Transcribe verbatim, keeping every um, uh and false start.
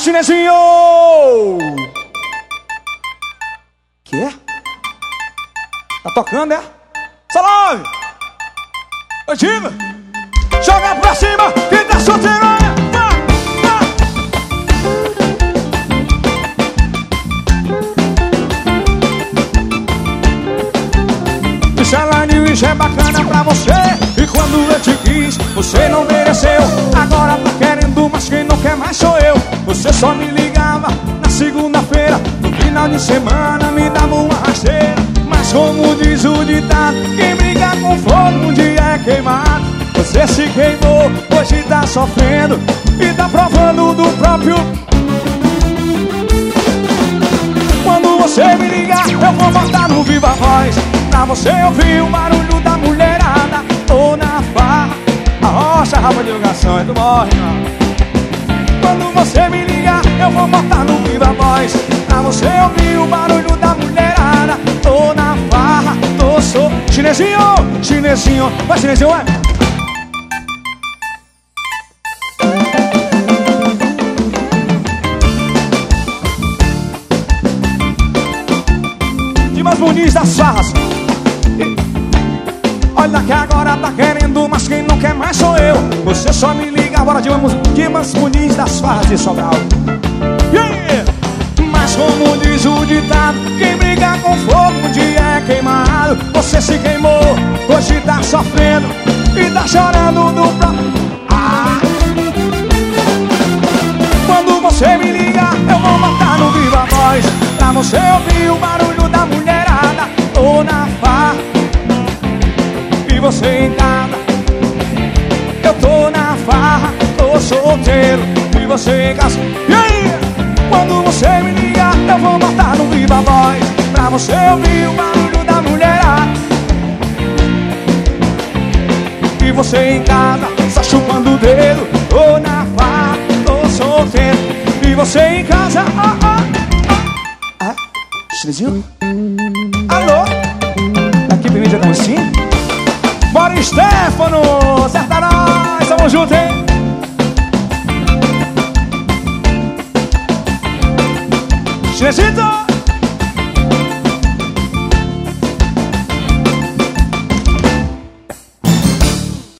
chinesinho! Que? Tá tocando, é? Salve! Ô, diga! Joga pra cima, quem tá solteiro, olha! Isso é line, isso é bacana pra você. E quando eu te quis, você não mereceu. Agora tá querendo, mas quem não quer mais sou eu. Você só me ligava na segunda-feira, no final de semana me dava uma rasteira. Mas como diz o ditado, quem briga com fogo um dia é queimado. Você se queimou, hoje tá sofrendo e tá provando do próprio. Quando você me ligar, eu vou botar no Viva Voz pra você ouvir o barulho da mulherada. Ou na farra, a rocha, rapa de ligação, é do morre, não. Quando você me ligar, eu vou botar no Viva Voz pra você ouvir o barulho da mulherada. Ou na farra, tô sou chinesinho, chinesinho, vai chinesinho, vai. Dimas Muniz das Farras. Olha que agora tá querendo, mas quem não quer mais sou eu. Você só me liga agora, Dimas, Dimas Muniz das Farras de Sobral. Yeah! Mas como diz o ditado, quem briga com fogo um dia é queimado. Você se queimou, hoje tá sofrendo e tá chorando do próprio. Ah! Quando você me liga, eu vou botar no Viva Voz pra você ouvir o barulho da mulherada. Ou na farra e você em casa. Eu tô na farra, tô solteiro e você em casa. E aí? Quando você me ligar, eu vou botar no Viva Voz pra você ouvir o barulho da mulherada. E você em casa, só chupando o dedo. Tô na farra, tô solteiro e você em casa. Ah, ah, ah. Ah, chinesinho? Alô? Aqui pra mim já estamos assim? Bora, Stefano! Certa nós, tamo junto, hein? Chinesito!